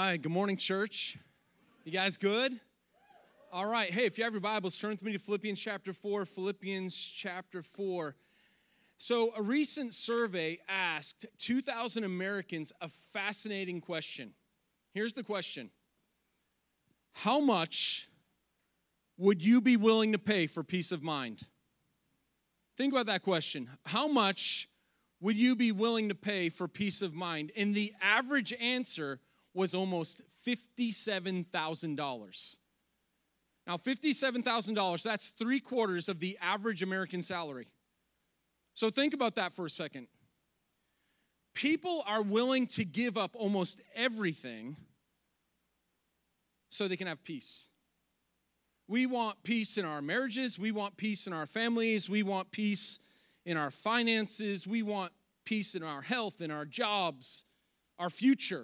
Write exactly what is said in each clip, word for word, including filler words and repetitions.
right, good morning, church. You guys good? All right, hey, if you have your Bibles, turn with me to Philippians chapter four, Philippians chapter four. So a recent survey asked two thousand Americans a fascinating question. Here's the question. How much would you be willing to pay for peace of mind? Think about that question. How much would you be willing to pay for peace of mind? And the average answer was almost fifty-seven thousand dollars. Now, fifty-seven thousand dollars, that's three quarters of the average American salary. So think about that for a second. People are willing to give up almost everything so they can have peace. We want peace in our marriages. We want peace in our families. We want peace in our finances. We want peace in our health, in our jobs, our future.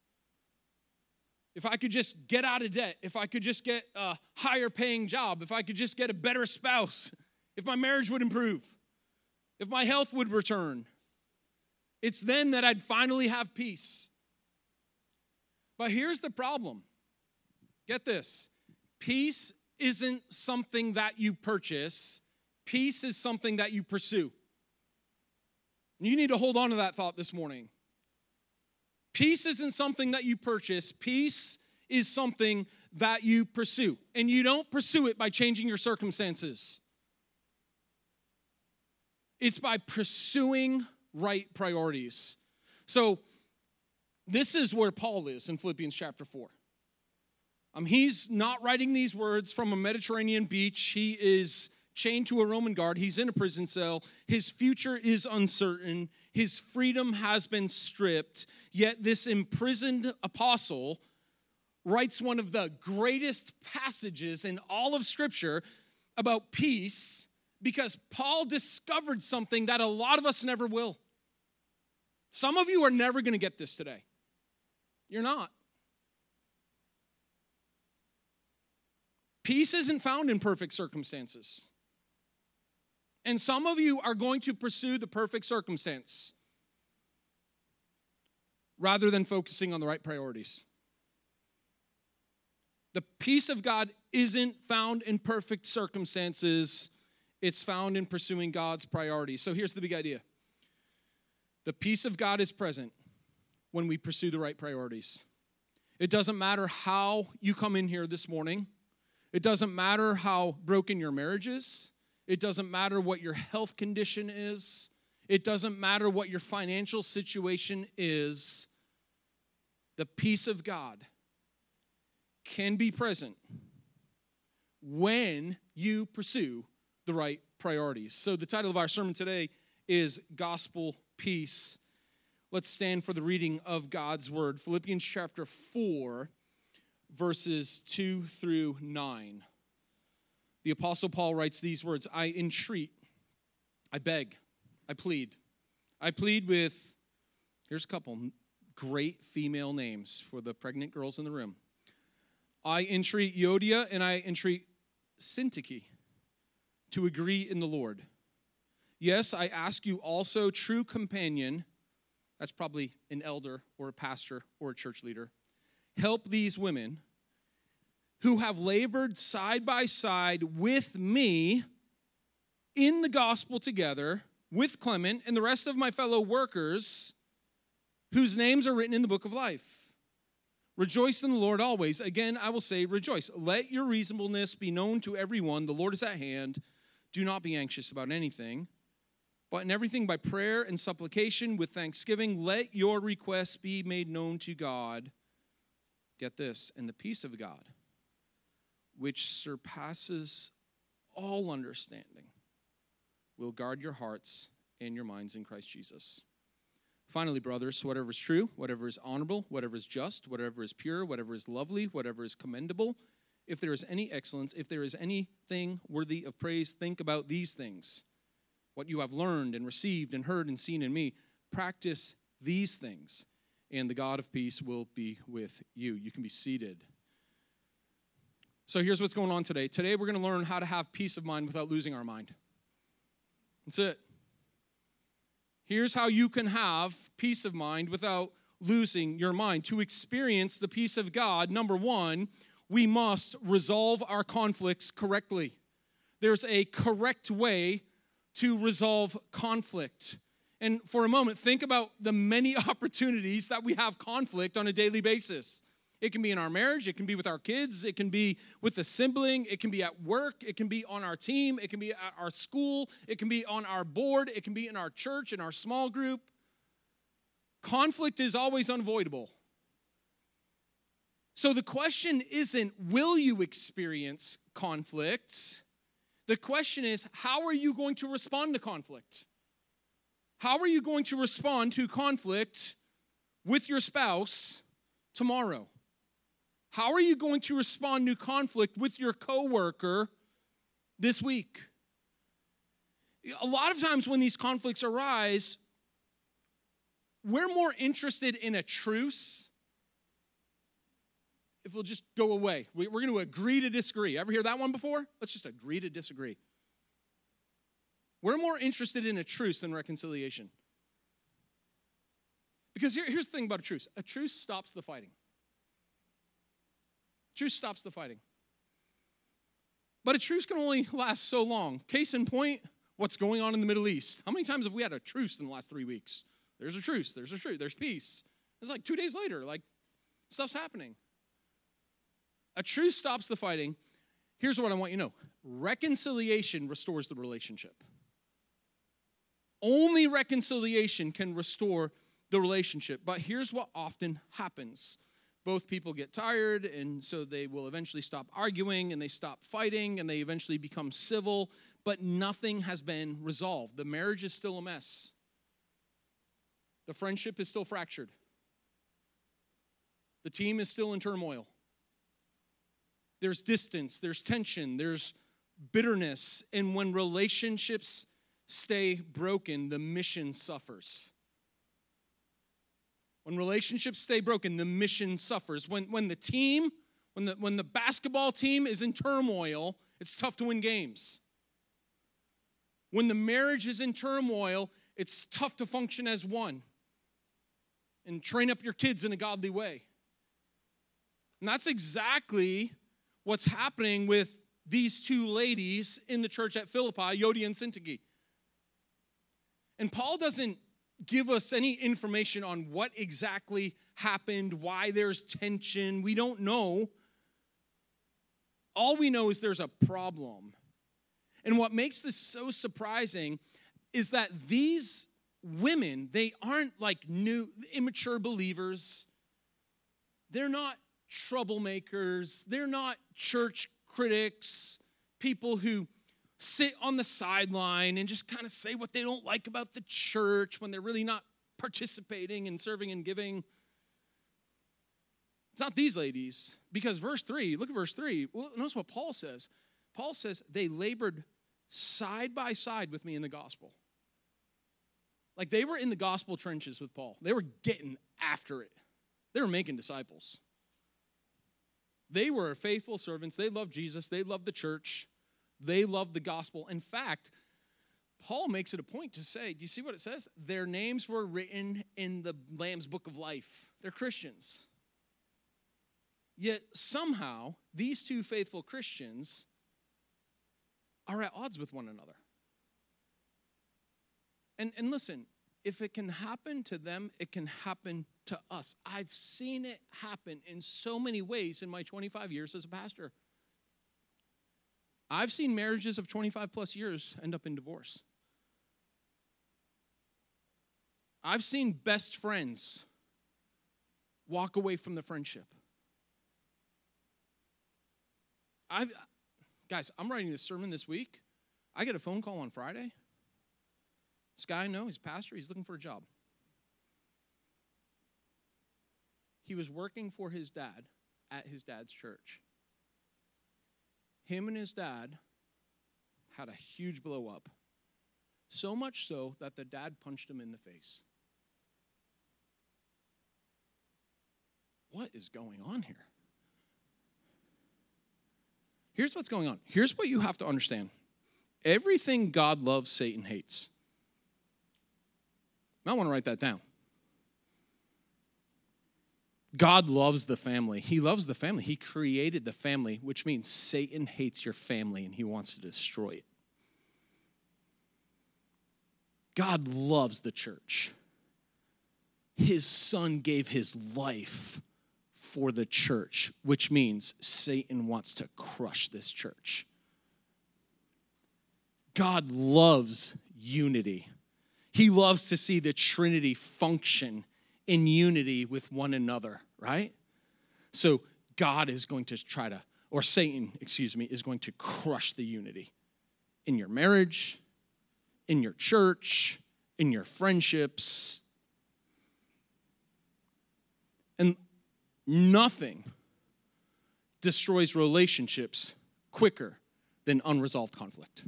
If I could just get out of debt, if I could just get a higher paying job, if I could just get a better spouse, if my marriage would improve, if my health would return, it's then that I'd finally have peace. But here's the problem. Get this. Peace isn't something that you purchase. Peace is something that you pursue. And you need to hold on to that thought this morning. Peace isn't something that you purchase. Peace is something that you pursue. And you don't pursue it by changing your circumstances. It's by pursuing right priorities. So this is where Paul is in Philippians chapter four. Um, he's not writing these words from a Mediterranean beach. He is chained to a Roman guard. He's in a prison cell. His future is uncertain. His freedom has been stripped. Yet this imprisoned apostle writes one of the greatest passages in all of Scripture about peace because Paul discovered something that a lot of us never will. Some of you are never going to get this today. You're not. Peace isn't found in perfect circumstances. And some of you are going to pursue the perfect circumstance rather than focusing on the right priorities. The peace of God isn't found in perfect circumstances. It's found in pursuing God's priorities. So here's the big idea. The peace of God is present when we pursue the right priorities. It doesn't matter how you come in here this morning. It doesn't matter how broken your marriage is. It doesn't matter what your health condition is. It doesn't matter what your financial situation is. The peace of God can be present when you pursue the right priorities. So the title of our sermon today is Gospel Peace. Let's stand for the reading of God's word. Philippians chapter four, verses two through nine. The Apostle Paul writes these words, I entreat, I beg, I plead. I plead with, here's a couple great female names for the pregnant girls in the room. I entreat Euodia and I entreat Syntyche to agree in the Lord. Yes, I ask you also, true companion, that's probably an elder or a pastor or a church leader, help these women who have labored side by side with me in the gospel together, with Clement and the rest of my fellow workers, whose names are written in the book of life. Rejoice in the Lord always. Again, I will say, rejoice. Let your reasonableness be known to everyone. The Lord is at hand. Do not be anxious about anything, but in everything by prayer and supplication with thanksgiving, let your requests be made known to God. Get this, and the peace of God, which surpasses all understanding, will guard your hearts and your minds in Christ Jesus. Finally, brothers, whatever is true, whatever is honorable, whatever is just, whatever is pure, whatever is lovely, whatever is commendable, if there is any excellence, if there is anything worthy of praise, think about these things. What you have learned and received and heard and seen in me, practice these things, and the God of peace will be with you. You can be seated. So here's what's going on today. Today we're going to learn how to have peace of mind without losing our mind. That's it. Here's how you can have peace of mind without losing your mind. To experience the peace of God, number one, we must resolve our conflicts correctly. There's a correct way to resolve conflict. And for a moment, think about the many opportunities that we have conflict on a daily basis. It can be in our marriage, it can be with our kids, it can be with a sibling, it can be at work, it can be on our team, it can be at our school, it can be on our board, it can be in our church, in our small group. Conflict is always unavoidable. So the question isn't, will you experience conflict? The question is, how are you going to respond to conflict? How are you going to respond to conflict with your spouse tomorrow? How are you going to respond to conflict with your coworker this week? A lot of times when these conflicts arise, we're more interested in a truce if we'll just go away. We're going to agree to disagree. Ever hear that one before? Let's just agree to disagree. We're more interested in a truce than reconciliation. Because here, here's the thing about a truce. A truce stops the fighting. Truce stops the fighting. But a truce can only last so long. Case in point, what's going on in the Middle East. How many times have we had a truce in the last three weeks? There's a truce, there's a truce, there's peace. It's like two days later, like, stuff's happening. A truce stops the fighting. Here's what I want you to know. Reconciliation restores the relationship. Only reconciliation can restore the relationship. But here's what often happens. Both people get tired, and so they will eventually stop arguing, and they stop fighting, and they eventually become civil, but nothing has been resolved. The marriage is still a mess. The friendship is still fractured. The team is still in turmoil. There's distance, there's tension, there's bitterness, and when relationships stay broken, the mission suffers. When relationships stay broken, the mission suffers. When, when the team, when the, when the basketball team is in turmoil, it's tough to win games. When the marriage is in turmoil, it's tough to function as one and train up your kids in a godly way. And that's exactly what's happening with these two ladies in the church at Philippi, Euodia and Syntyche. And Paul doesn't give us any information on what exactly happened, why there's tension. We don't know. All we know is there's a problem. And what makes this so surprising is that these women, they aren't like new, immature believers. They're not troublemakers. They're not church critics, people who sit on the sideline and just kind of say what they don't like about the church when they're really not participating and serving and giving. It's not these ladies, because verse three, look at verse three. Well, notice what Paul says. Paul says they labored side by side with me in the gospel. Like they were in the gospel trenches with Paul. They were getting after it. They were making disciples. They were faithful servants. They loved Jesus. They loved the church. They loved the gospel. In fact, Paul makes it a point to say, do you see what it says? Their names were written in the Lamb's Book of Life. They're Christians. Yet somehow, these two faithful Christians are at odds with one another. And, and listen, if it can happen to them, it can happen to us. I've seen it happen in so many ways in my twenty-five years as a pastor. I've seen marriages of twenty-five plus years end up in divorce. I've seen best friends walk away from the friendship. I've, guys, I'm writing this sermon this week. I get a phone call on Friday. This guy I know, he's a pastor, he's looking for a job. He was working for his dad at his dad's church. Him and his dad had a huge blow up. So much so that the dad punched him in the face. What is going on here? Here's what's going on. Here's what you have to understand. Everything God loves, Satan hates. I want to write that down. God loves the family. He loves the family. He created the family, which means Satan hates your family and he wants to destroy it. God loves the church. His son gave his life for the church, which means Satan wants to crush this church. God loves unity. He loves to see the Trinity function in unity with one another, right? So God is going to try to, or Satan, excuse me, is going to crush the unity in your marriage, in your church, in your friendships. And nothing destroys relationships quicker than unresolved conflict.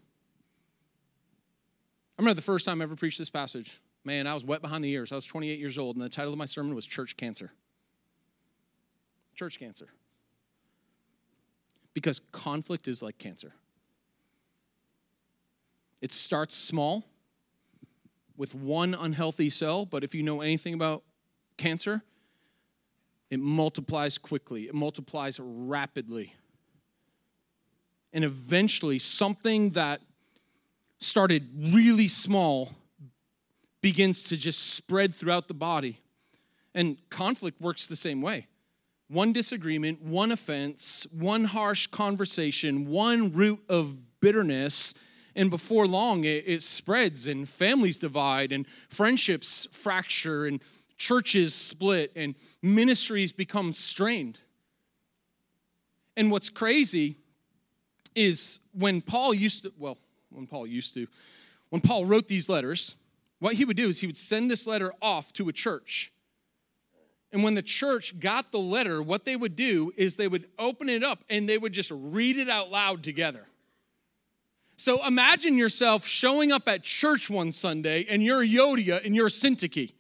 I remember the first time I ever preached this passage. Man, I was wet behind the ears. I was twenty-eight years old, and the title of my sermon was Church Cancer. Church cancer. Because conflict is like cancer. It starts small with one unhealthy cell, but if you know anything about cancer, it multiplies quickly. It multiplies rapidly. And eventually, something that started really small begins to just spread throughout the body. And conflict works the same way. One disagreement, one offense, one harsh conversation, one root of bitterness, and before long it, it spreads and families divide and friendships fracture and churches split and ministries become strained. And what's crazy is when Paul used to, well, when Paul used to, when Paul wrote these letters, what he would do is he would send this letter off to a church. And when the church got the letter, what they would do is they would open it up and they would just read it out loud together. So imagine yourself showing up at church one Sunday and you're Yodia and you're Syntyche.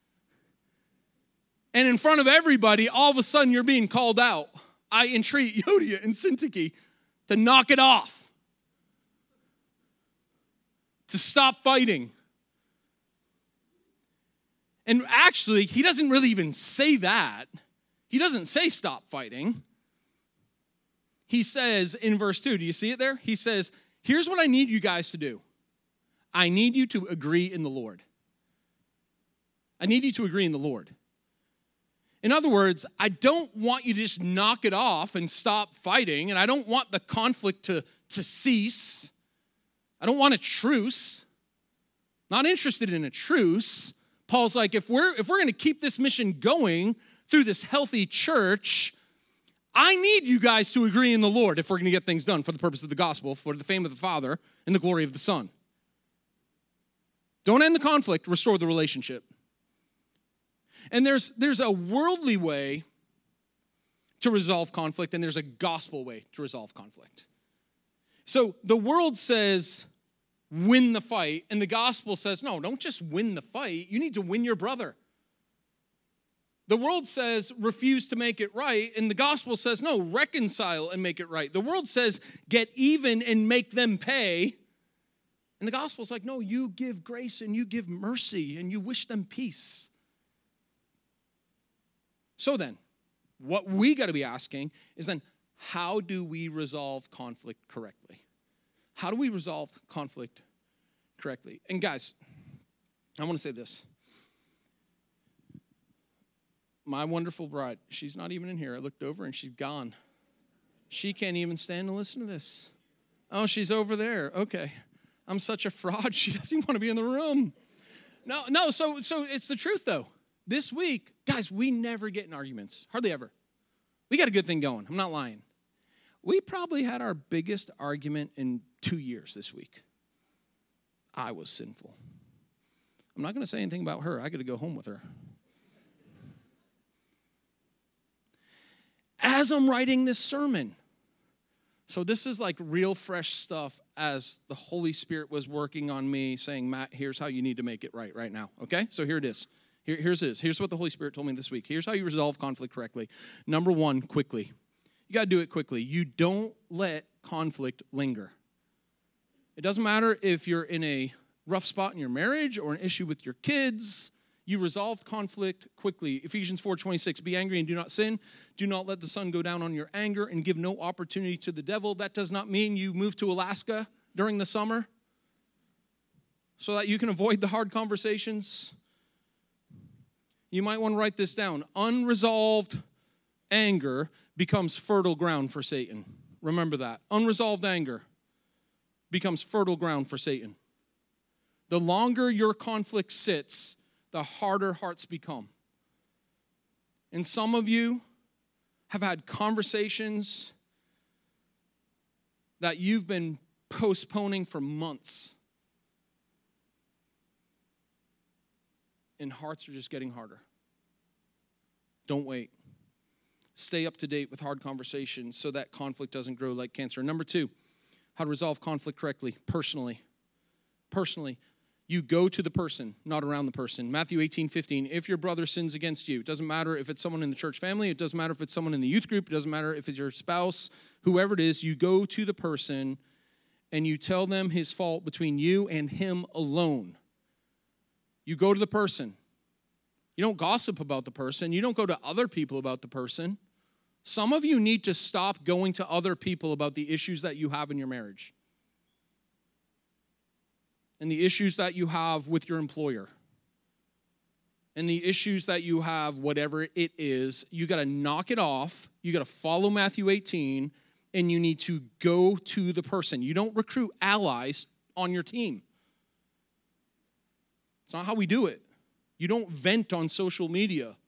And in front of everybody, all of a sudden you're being called out. I entreat Yodia and Syntyche to knock it off. To stop fighting. And actually, he doesn't really even say that. He doesn't say stop fighting. He says in verse two, do you see it there? He says, here's what I need you guys to do. I need you to agree in the Lord. I need you to agree in the Lord. In other words, I don't want you to just knock it off and stop fighting, and I don't want the conflict to, to cease. I don't want a truce. Not interested in a truce. Paul's like, if we're if we're going to keep this mission going through this healthy church, I need you guys to agree in the Lord if we're going to get things done for the purpose of the gospel, for the fame of the Father and the glory of the Son. Don't end the conflict, restore the relationship. And there's there's a worldly way to resolve conflict, and there's a gospel way to resolve conflict. So the world says, win the fight, and the gospel says, no, don't just win the fight, you need to win your brother. The world says, refuse to make it right, and the gospel says, no, reconcile and make it right. The world says, get even and make them pay, and the gospel's like, no, you give grace and you give mercy and you wish them peace. So then, what we got to be asking is then, how do we resolve conflict correctly? How do we resolve conflict correctly? And guys, I want to say this. My wonderful bride, she's not even in here. I looked over and she's gone. She can't even stand to listen to this. Oh, she's over there. Okay. I'm such a fraud. She doesn't even want to be in the room. No, no, so so it's the truth though. This week, guys, we never get in arguments. Hardly ever. We got a good thing going. I'm not lying. We probably had our biggest argument in two years this week. I was sinful. I'm not going to say anything about her. I got to go home with her. As I'm writing this sermon, so this is like real fresh stuff as the Holy Spirit was working on me saying, Matt, here's how you need to make it right right now. Okay? So here it is. Here, here's this. Here's what the Holy Spirit told me this week. Here's how you resolve conflict correctly. Number one, quickly. You got to do it quickly. You don't let conflict linger. It doesn't matter if you're in a rough spot in your marriage or an issue with your kids. You resolve conflict quickly. Ephesians four twenty-six, be angry and do not sin. Do not let the sun go down on your anger and give no opportunity to the devil. That does not mean you move to Alaska during the summer so that you can avoid the hard conversations. You might want to write this down. Unresolved anger becomes fertile ground for Satan. Remember that. Unresolved anger becomes fertile ground for Satan. The longer your conflict sits, the harder hearts become. And some of you have had conversations that you've been postponing for months. And hearts are just getting harder. Don't wait. Stay up to date with hard conversations so that conflict doesn't grow like cancer. Number two, how to resolve conflict correctly, personally. Personally, you go to the person, not around the person. Matthew eighteen fifteen, if your brother sins against you, it doesn't matter if it's someone in the church family, it doesn't matter if it's someone in the youth group, it doesn't matter if it's your spouse, whoever it is, you go to the person and you tell them his fault between you and him alone. You go to the person. You don't gossip about the person. You don't go to other people about the person. Some of you need to stop going to other people about the issues that you have in your marriage and the issues that you have with your employer and the issues that you have, whatever it is. You got to knock it off. You got to follow Matthew eighteen, and you need to go to the person. You don't recruit allies on your team. It's not how we do it. You don't vent on social media.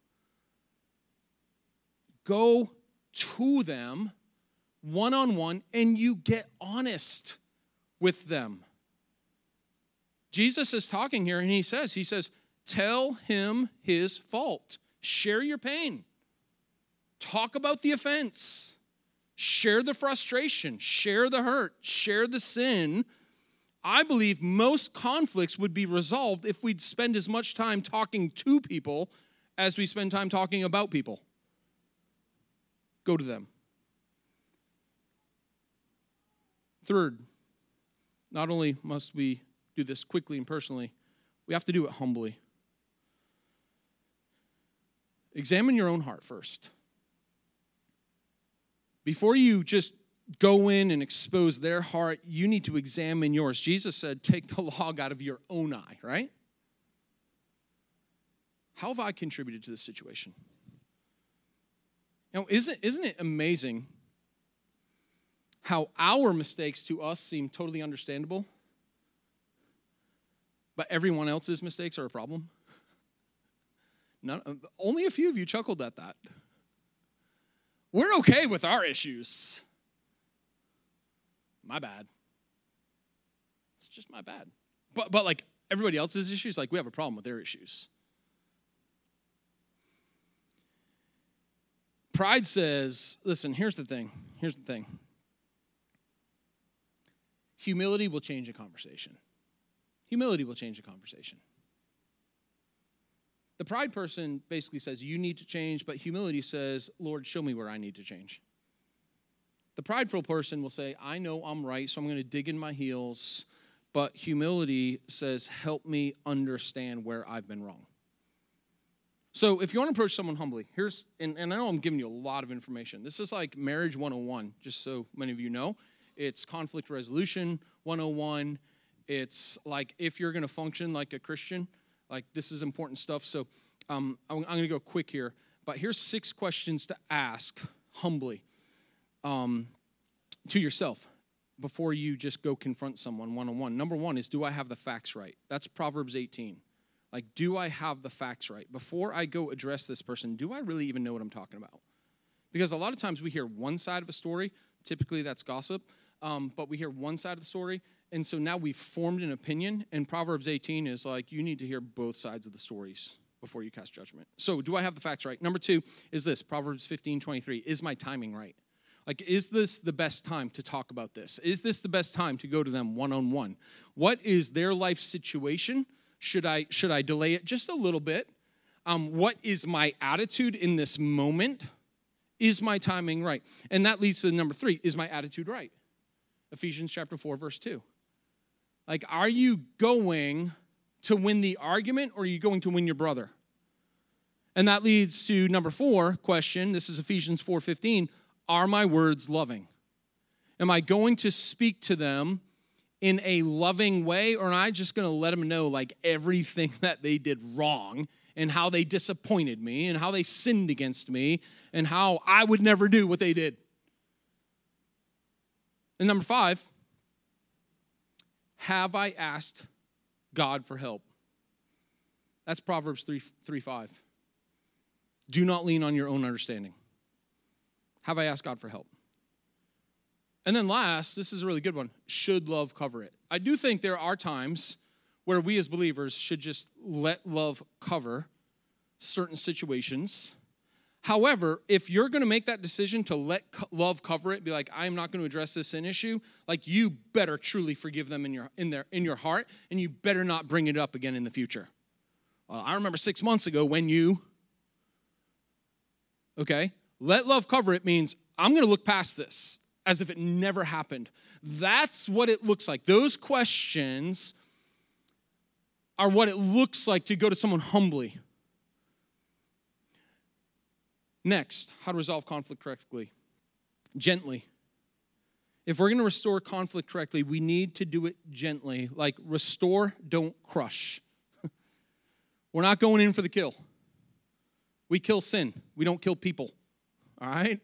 Go to them one-on-one and you get honest with them. Jesus is talking here and he says, he says, tell him his fault. Share your pain. Talk about the offense. Share the frustration. Share the hurt. Share the sin. I believe most conflicts would be resolved if we'd spend as much time talking to people as we spend time talking about people. Go to them. Third, not only must we do this quickly and personally, we have to do it humbly. Examine your own heart first. Before you just go in and expose their heart, you need to examine yours. Jesus said, take the log out of your own eye, right? How have I contributed to this situation? Now, isn't, isn't it amazing how our mistakes to us seem totally understandable, but everyone else's mistakes are a problem? None, only a few of you chuckled at that. We're okay with our issues. My bad. It's just my bad. But but like everybody else's issues, like we have a problem with their issues. Pride says, listen, here's the thing. Here's the thing. Humility will change a conversation. Humility will change a conversation. The pride person basically says, you need to change, but humility says, Lord, show me where I need to change. The prideful person will say, I know I'm right, so I'm going to dig in my heels, but humility says, help me understand where I've been wrong. So if you want to approach someone humbly, here's, and, and I know I'm giving you a lot of information. This is like Marriage one oh one, just so many of you know. It's Conflict Resolution one oh one. It's like if you're going to function like a Christian, like this is important stuff. So um, I'm, I'm going to go quick here. But here's six questions to ask humbly um, to yourself before you just go confront someone one-on-one. Number one is, do I have the facts right? That's Proverbs eighteen. Like, do I have the facts right? Before I go address this person, do I really even know what I'm talking about? Because a lot of times we hear one side of a story. Typically that's gossip. Um, but we hear one side of the story. And so now we've formed an opinion. And Proverbs eighteen is like, you need to hear both sides of the stories before you cast judgment. So do I have the facts right? Number two is this, Proverbs fifteen twenty-three. Is my timing right? Like, is this the best time to talk about this? Is this the best time to go to them one-on-one? What is their life situation? Should I should I delay it just a little bit? Um, what is my attitude in this moment? Is my timing right? And that leads to number three. Is my attitude right? Ephesians chapter four, verse two. Like, are you going to win the argument or are you going to win your brother? And that leads to number four question. This is Ephesians four fifteen. Are my words loving? Am I going to speak to them in a loving way, or am I just going to let them know like everything that they did wrong and how they disappointed me and how they sinned against me and how I would never do what they did? And number five, have I asked God for help? That's Proverbs three, three five. Do not lean on your own understanding. Have I asked God for help? And then last, this is a really good one. Should love cover it? I do think there are times where we as believers should just let love cover certain situations. However, if you're going to make that decision to let love cover it, be like, I'm not going to address this sin issue, like you better truly forgive them in your in their in your heart, and you better not bring it up again in the future. Well, I remember six months ago when you, okay, let love cover it means I'm going to look past this as if it never happened. That's what it looks like. Those questions are what it looks like to go to someone humbly. Next, how to resolve conflict correctly. Gently. If we're going to restore conflict correctly, we need to do it gently. Like restore, don't crush. We're not going in for the kill. We kill sin. We don't kill people. All right?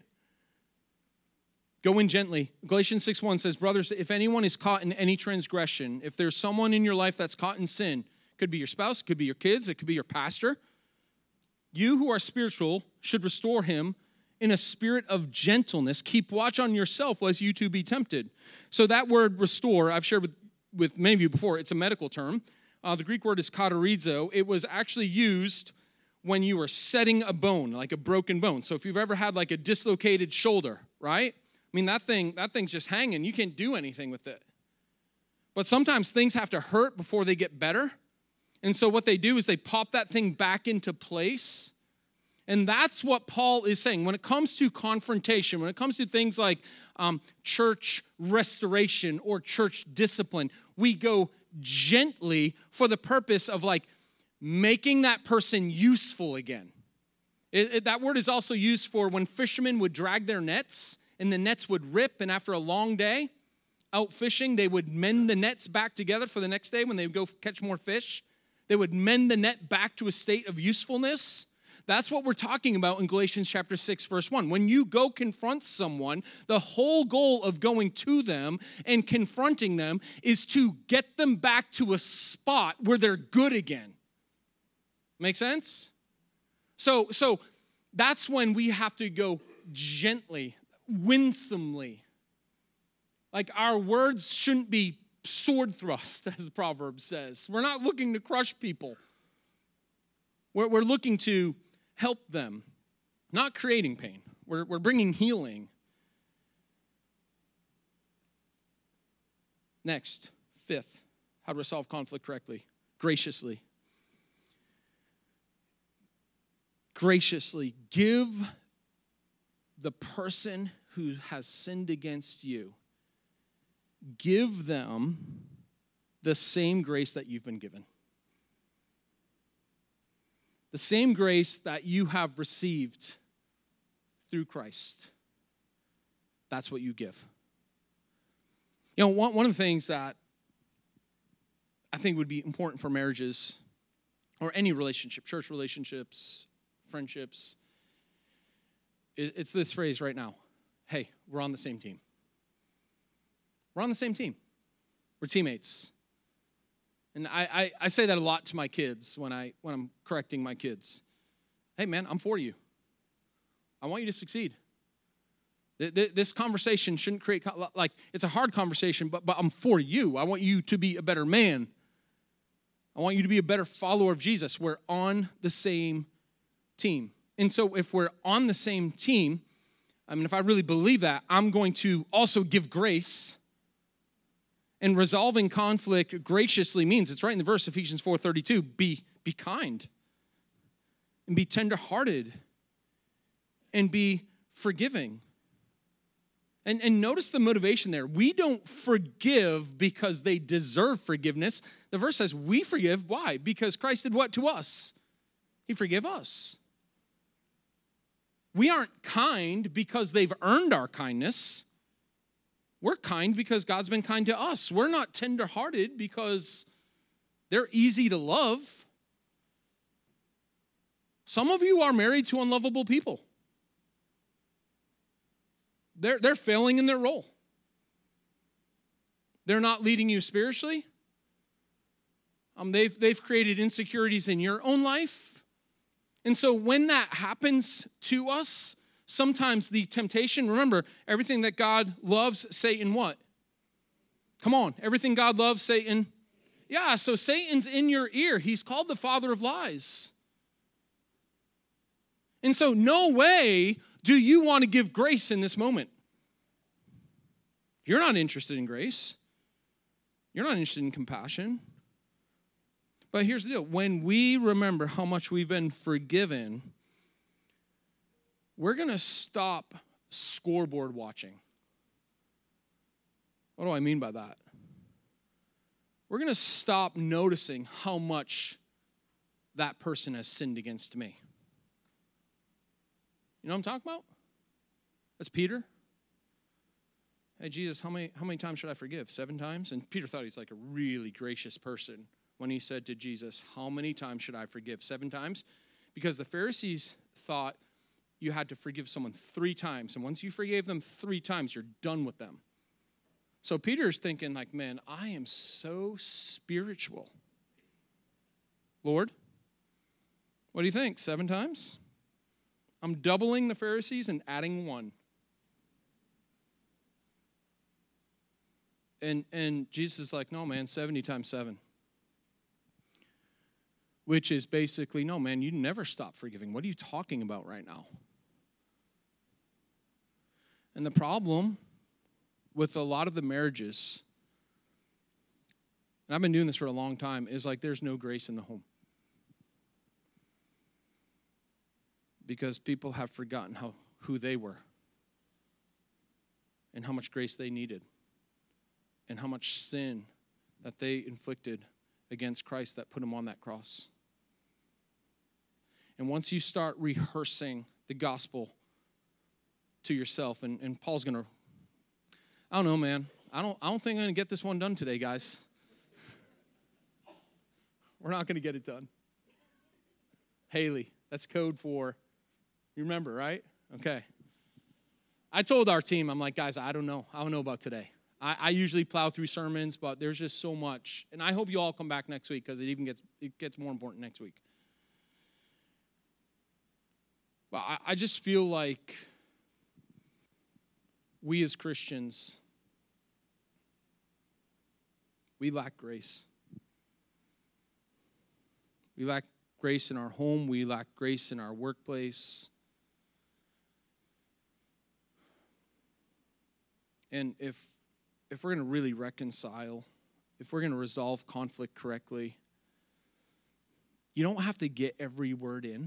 Go in gently. Galatians six one says, brothers, if anyone is caught in any transgression, if there's someone in your life that's caught in sin, could be your spouse, could be your kids, it could be your pastor, you who are spiritual should restore him in a spirit of gentleness. Keep watch on yourself lest you too be tempted. So that word restore, I've shared with, with many of you before, it's a medical term. Uh, the Greek word is katarizo. It was actually used when you were setting a bone, like a broken bone. So if you've ever had like a dislocated shoulder, right? I mean, that thing, that thing's just hanging. You can't do anything with it. But sometimes things have to hurt before they get better. And so what they do is they pop that thing back into place. And that's what Paul is saying. When it comes to confrontation, when it comes to things like um, church restoration or church discipline, we go gently for the purpose of like making that person useful again. It, it, that word is also used for when fishermen would drag their nets and the nets would rip, and after a long day out fishing, they would mend the nets back together for the next day when they would go catch more fish. They would mend the net back to a state of usefulness. That's what we're talking about in Galatians chapter six, verse one. When you go confront someone, the whole goal of going to them and confronting them is to get them back to a spot where they're good again. Make sense? So, so that's when we have to go gently, winsomely. Like our words shouldn't be sword thrust, as the proverb says. We're not looking to crush people. We're, we're looking to help them, not creating pain. We're, we're bringing healing. Next, fifth, how to resolve conflict correctly. Graciously. Graciously give the person who has sinned against you, give them the same grace that you've been given. The same grace that you have received through Christ. That's what you give. You know, one, one of the things that I think would be important for marriages or any relationship, church relationships, friendships, it's this phrase right now. Hey, we're on the same team. We're on the same team. We're teammates. And I, I, I say that a lot to my kids when, I, when I'm correcting my kids. Hey, man, I'm for you. I want you to succeed. This conversation shouldn't create, like, it's a hard conversation, but, but I'm for you. I want you to be a better man. I want you to be a better follower of Jesus. We're on the same team. And so if we're on the same team, I mean, if I really believe that, I'm going to also give grace. And resolving conflict graciously means, it's right in the verse, Ephesians four thirty-two, be, be kind and be tenderhearted and be forgiving. And, and notice the motivation there. We don't forgive because they deserve forgiveness. The verse says we forgive. Why? Because Christ did what to us? He forgave us. we aren't kind because they've earned our kindness. We're kind because God's been kind to us. We're not tenderhearted because they're easy to love. Some of you are married to unlovable people. They're, they're failing in their role. They're not leading you spiritually. Um, they've, they've created insecurities in your own life. And so when that happens to us, sometimes the temptation, remember, everything that God loves, Satan what? Come on, everything God loves, Satan. Yeah, so Satan's in your ear. He's called the father of lies. And so no way do you want to give grace in this moment. You're not interested in grace. You're not interested in compassion. But here's the deal. When we remember how much we've been forgiven, we're going to stop scoreboard watching. What do I mean by that? We're going to stop noticing how much that person has sinned against me. You know what I'm talking about? That's Peter. Hey, Jesus, how many, how many times should I forgive? Seven times? And Peter thought he's like a really gracious person when he said to Jesus, how many times should I forgive? Seven times? Because the Pharisees thought you had to forgive someone three times. And once you forgave them three times, you're done with them. So Peter's thinking like, man, I am so spiritual. Lord, what do you think? Seven times? I'm doubling the Pharisees and adding one. And, and Jesus is like, no, man, seventy times seven. Which is basically, no, man, you never stop forgiving. What are you talking about right now? And the problem with a lot of the marriages, and I've been doing this for a long time, is like there's no grace in the home. Because people have forgotten how who they were and how much grace they needed and how much sin that they inflicted against Christ that put him on that cross. And once you start rehearsing the gospel to yourself, and, and Paul's going to, I don't know, man. I don't, I don't think I'm going to get this one done today, guys. We're not going to get it done. Haley, that's code for, you remember, right? Okay. I told our team, I'm like, guys, I don't know. I don't know about today. I, I usually plow through sermons, but there's just so much. And I hope you all come back next week because it even gets it gets more important next week. But I, I just feel like we as Christians, we lack grace. We lack grace in our home. We lack grace in our workplace. And if if we're going to really reconcile, if we're going to resolve conflict correctly, you don't have to get every word in.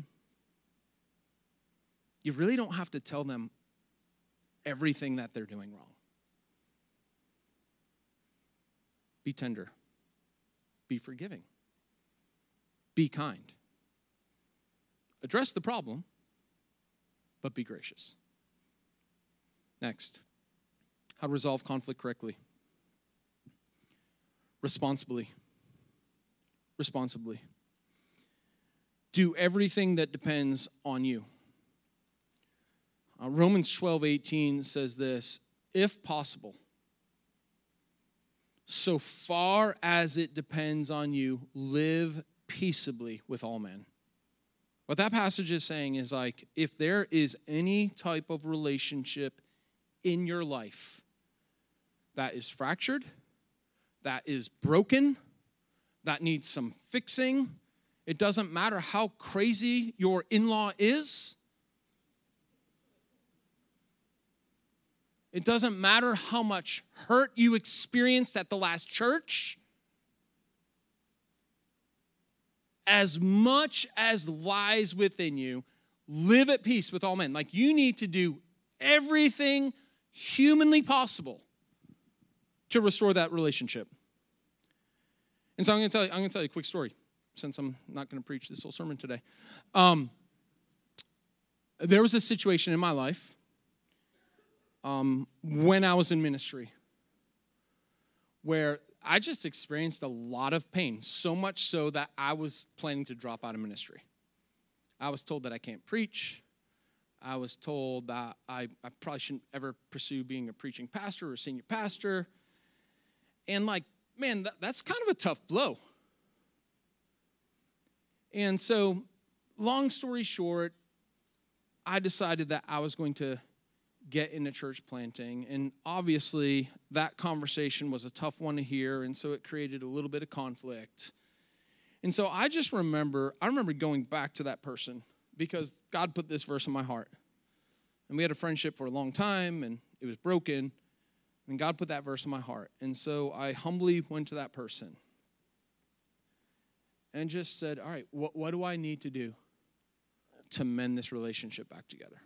You really don't have to tell them everything that they're doing wrong. Be tender. Be forgiving. Be kind. Address the problem, but be gracious. Next, how to resolve conflict correctly. Responsibly. Responsibly. Do everything that depends on you. Uh, Romans twelve eighteen says this, if possible, so far as it depends on you, live peaceably with all men. What that passage is saying is like, if there is any type of relationship in your life that is fractured, that is broken, that needs some fixing, it doesn't matter how crazy your in-law is. It doesn't matter how much hurt you experienced at the last church. As much as lies within you, live at peace with all men. Like you need to do everything humanly possible to restore that relationship. And so I'm going to tell you, I'm going to tell you a quick story, since I'm not going to preach this whole sermon today. Um, there was a situation in my life um, when I was in ministry where I just experienced a lot of pain, so much so that I was planning to drop out of ministry. I was told that I can't preach. I was told that I, I probably shouldn't ever pursue being a preaching pastor or a senior pastor. And like, man, that, that's kind of a tough blow. And so, long story short, I decided that I was going to get into church planting. And obviously, that conversation was a tough one to hear, and so it created a little bit of conflict. And so I just remember, I remember going back to that person because God put this verse in my heart. And we had a friendship for a long time, and it was broken. And God put that verse in my heart. And so I humbly went to that person and just said, all right, what, what do I need to do to mend this relationship back together?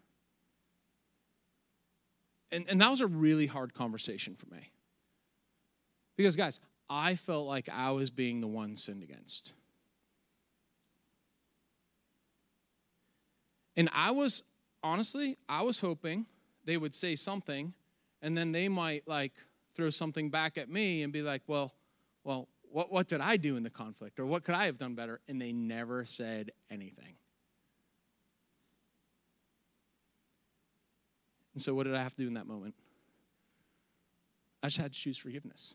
And, and that was a really hard conversation for me. Because, guys, I felt like I was being the one sinned against. And I was, honestly, I was hoping they would say something, and then they might, like, throw something back at me and be like, well, well, what, what did I do in the conflict? Or what could I have done better? And they never said anything. And so what did I have to do in that moment? I just had to choose forgiveness.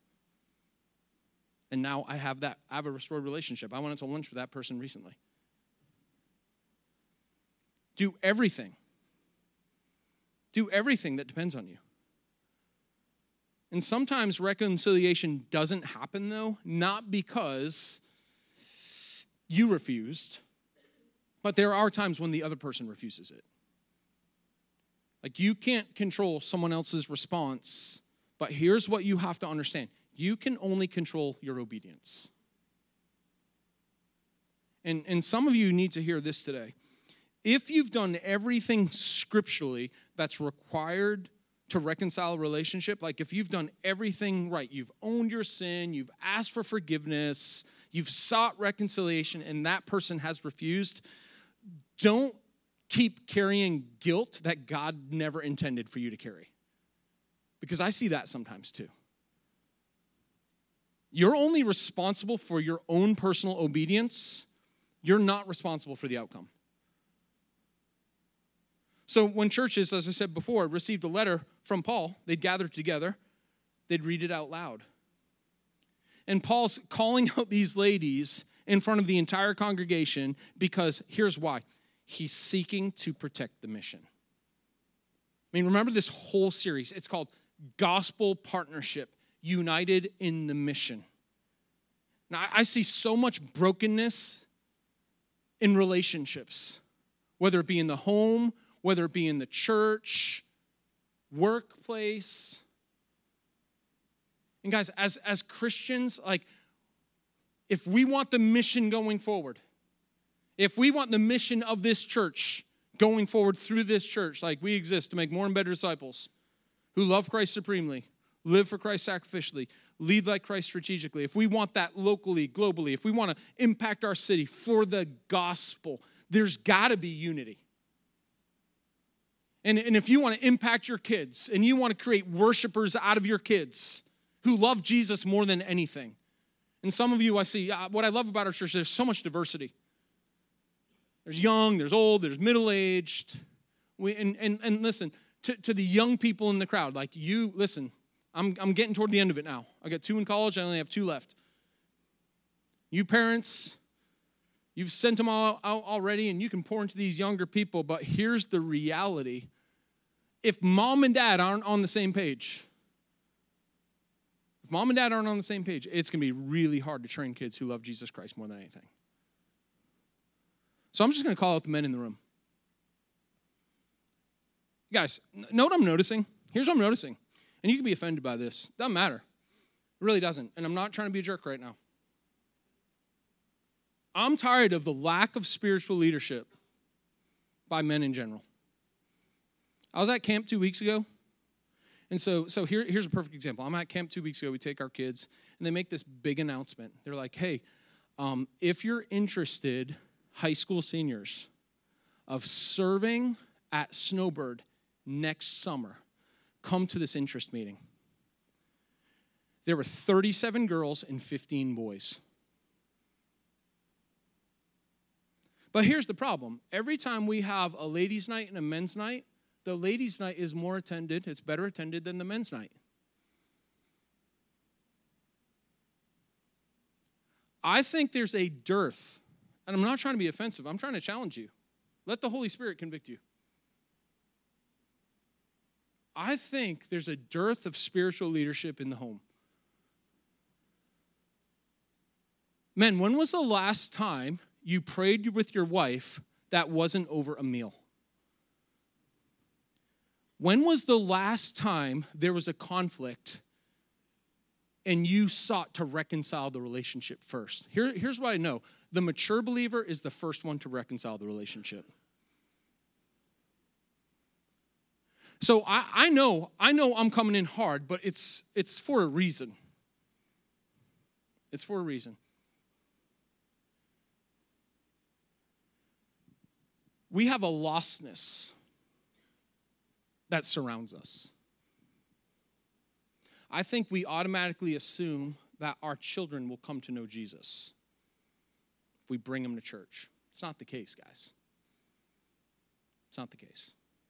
And now I have that, I have a restored relationship. I went to lunch with that person recently. Do everything. Do everything that depends on you. And sometimes reconciliation doesn't happen, though, not because you refused, but there are times when the other person refuses it. Like, you can't control someone else's response, but here's what you have to understand. You can only control your obedience. And, and some of you need to hear this today. If you've done everything scripturally that's required to reconcile a relationship, like if you've done everything right, you've owned your sin, you've asked for forgiveness, you've sought reconciliation, and that person has refused, don't keep carrying guilt that God never intended for you to carry. Because I see that sometimes too. You're only responsible for your own personal obedience. You're not responsible for the outcome. So when churches, as I said before, received a letter from Paul, they'd gather together, they'd read it out loud. And Paul's calling out these ladies in front of the entire congregation because here's why. He's seeking to protect the mission. I mean, remember this whole series. It's called Gospel Partnership, United in the Mission. Now, I see so much brokenness in relationships, whether it be in the home, whether it be in the church, workplace. And guys, as, as Christians, like, if we want the mission going forward, if we want the mission of this church going forward through this church, like we exist to make more and better disciples who love Christ supremely, live for Christ sacrificially, lead like Christ strategically, if we want that locally, globally, if we want to impact our city for the gospel, there's got to be unity. And, and if you want to impact your kids and you want to create worshipers out of your kids who love Jesus more than anything, and some of you I see, uh, what I love about our church, there's so much diversity. There's young, there's old, there's middle-aged. We, and, and, and listen, to, to the young people in the crowd, like you, listen, I'm, I'm getting toward the end of it now. I got two in college, I only have two left. You parents, you've sent them all out already, and you can pour into these younger people, but here's the reality. If mom and dad aren't on the same page, if mom and dad aren't on the same page, it's going to be really hard to train kids who love Jesus Christ more than anything. So I'm just going to call out the men in the room. Guys, know what I'm noticing? Here's what I'm noticing. And you can be offended by this. Doesn't matter. It really doesn't. And I'm not trying to be a jerk right now. I'm tired of the lack of spiritual leadership by men in general. I was at camp two weeks ago. And so, so here, here's a perfect example. I'm at camp two weeks ago. We take our kids, and they make this big announcement. They're like, hey, um, if you're interested, high school seniors, of serving at Snowbird next summer, come to this interest meeting. There were thirty-seven girls and fifteen boys. But here's the problem. Every time we have a ladies' night and a men's night, the ladies' night is more attended, it's better attended than the men's night. I think there's a dearth, and I'm not trying to be offensive, I'm trying to challenge you. Let the Holy Spirit convict you. I think there's a dearth of spiritual leadership in the home. Men, when was the last time you prayed with your wife that wasn't over a meal? When was the last time there was a conflict and you sought to reconcile the relationship first? Here, here's what I know. The mature believer is the first one to reconcile the relationship. So I, I know, I know I'm coming in hard, but it's it's for a reason. It's for a reason. We have a lostness that surrounds us. I think we automatically assume that our children will come to know Jesus if we bring them to church. It's not the case, guys. It's not the case.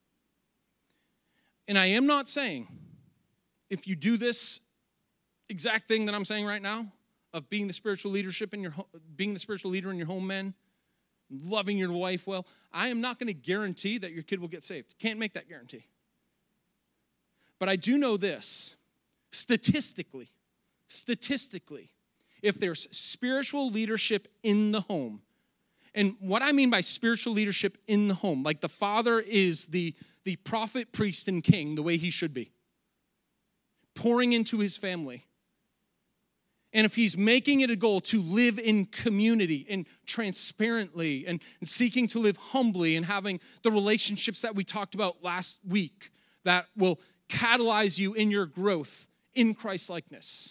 And I am not saying if you do this exact thing that I'm saying right now of being the spiritual leadership in your being the spiritual leader in your home, men, loving your wife well, I am not going to guarantee that your kid will get saved. Can't make that guarantee. But I do know this, statistically, statistically, if there's spiritual leadership in the home, and what I mean by spiritual leadership in the home, like the father is the, the prophet, priest, and king the way he should be, pouring into his family. And if he's making it a goal to live in community and transparently and, and seeking to live humbly and having the relationships that we talked about last week that will catalyze you in your growth in Christ-likeness.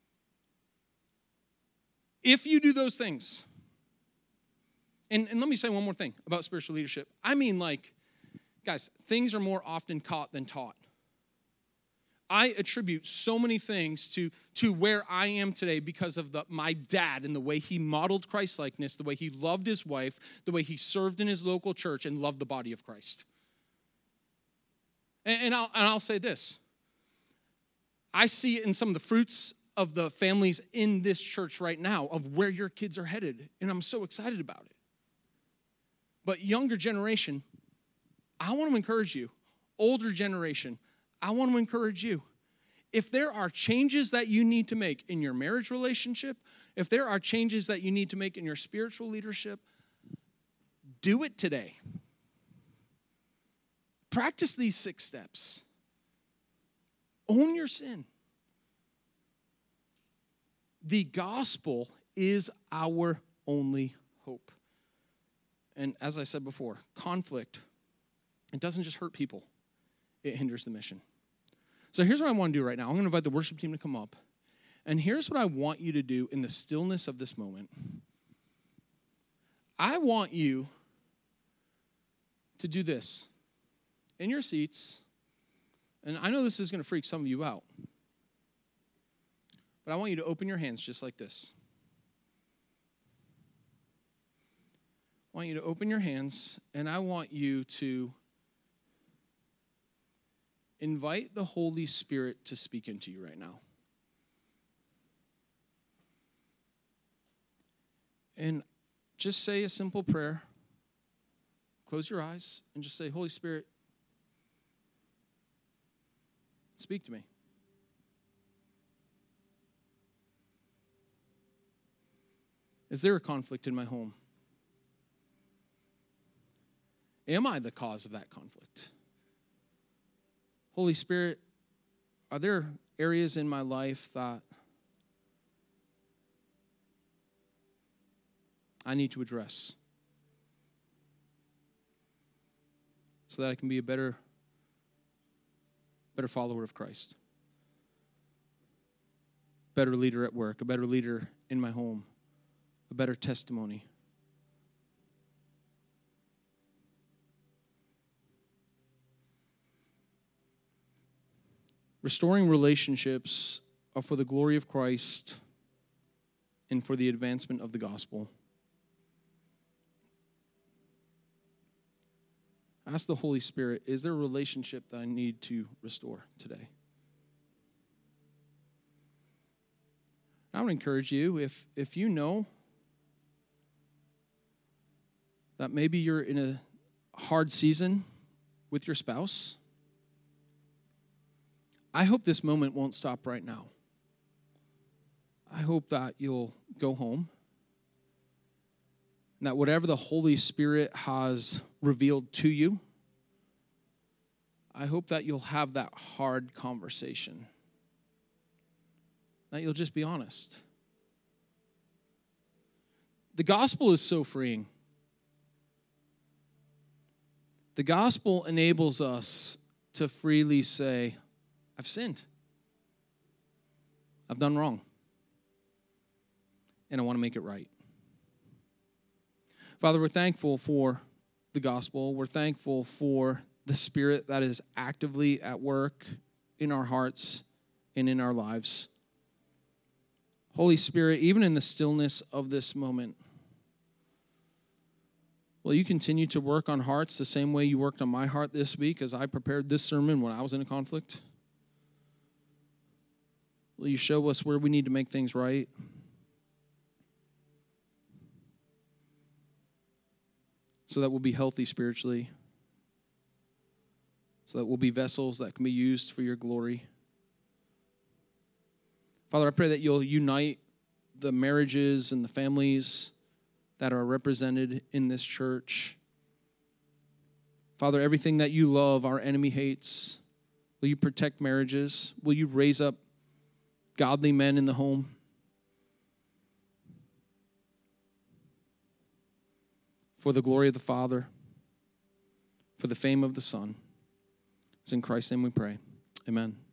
If you do those things, and, and let me say one more thing about spiritual leadership. I mean, like, guys, things are more often caught than taught. I attribute so many things to, to where I am today because of the, my dad and the way he modeled Christ-likeness, the way he loved his wife, the way he served in his local church and loved the body of Christ. And, and, I'll, and I'll say this. I see it in some of the fruits of the families in this church right now of where your kids are headed, and I'm so excited about it. But younger generation, I want to encourage you. Older generation, I want to encourage you. If there are changes that you need to make in your marriage relationship, if there are changes that you need to make in your spiritual leadership, do it today. Practice these six steps. Own your sin. The gospel is our only hope. And as I said before, conflict, it doesn't just hurt people, it hinders the mission. So here's what I want to do right now. I'm going to invite the worship team to come up. And here's what I want you to do in the stillness of this moment. I want you to do this. In your seats, and I know this is going to freak some of you out, but I want you to open your hands just like this. I want you to open your hands, and I want you to invite the Holy Spirit to speak into you right now. And just say a simple prayer. Close your eyes and just say, Holy Spirit, speak to me. Is there a conflict in my home? Am I the cause of that conflict? Holy Spirit, are there areas in my life that I need to address so that I can be a better, better follower of Christ? Better leader at work, a better leader in my home, a better testimony. Restoring relationships are for the glory of Christ and for the advancement of the gospel. Ask the Holy Spirit, is there a relationship that I need to restore today? I would encourage you, if, if you know that maybe you're in a hard season with your spouse, I hope this moment won't stop right now. I hope that you'll go home and that whatever the Holy Spirit has revealed to you, I hope that you'll have that hard conversation. That you'll just be honest. The gospel is so freeing. The gospel enables us to freely say, I've sinned. I've done wrong. And I want to make it right. Father, we're thankful for the gospel. We're thankful for the Spirit that is actively at work in our hearts and in our lives. Holy Spirit, even in the stillness of this moment, will you continue to work on hearts the same way you worked on my heart this week as I prepared this sermon when I was in a conflict? Will you show us where we need to make things right? So that we'll be healthy spiritually. So that we'll be vessels that can be used for your glory. Father, I pray that you'll unite the marriages and the families that are represented in this church. Father, everything that you love, our enemy hates. Will you protect marriages? Will you raise up godly men in the home? For the glory of the Father, for the fame of the Son. It's in Christ's name we pray. Amen.